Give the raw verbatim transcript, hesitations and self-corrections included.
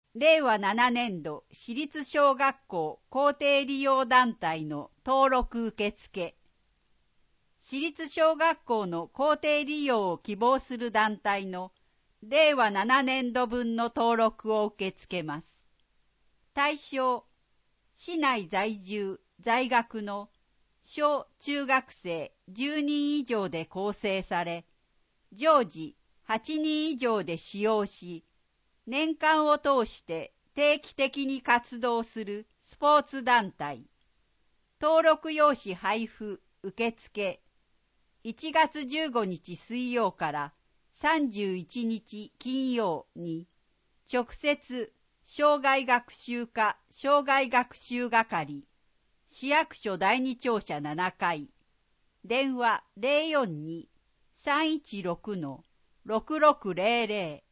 れいわななねんど私立小学校校庭利用団体の登録受付。私立小学校の校庭利用を希望する団体のれいわななねんどぶんの登録を受け付けます。対象、市内在住、在学の小中学生じゅうにん以上で構成され、常時はちにん以上で使用し、年間を通して定期的に活動するスポーツ団体。登録用紙配布受付。いちがつじゅうごにち水曜からさんじゅういちにち金曜に、直接生涯学習課生涯学習係、市役所だいに庁舎ななかい、電話 ゼロよんに さんいちろく ろくろくゼロゼロ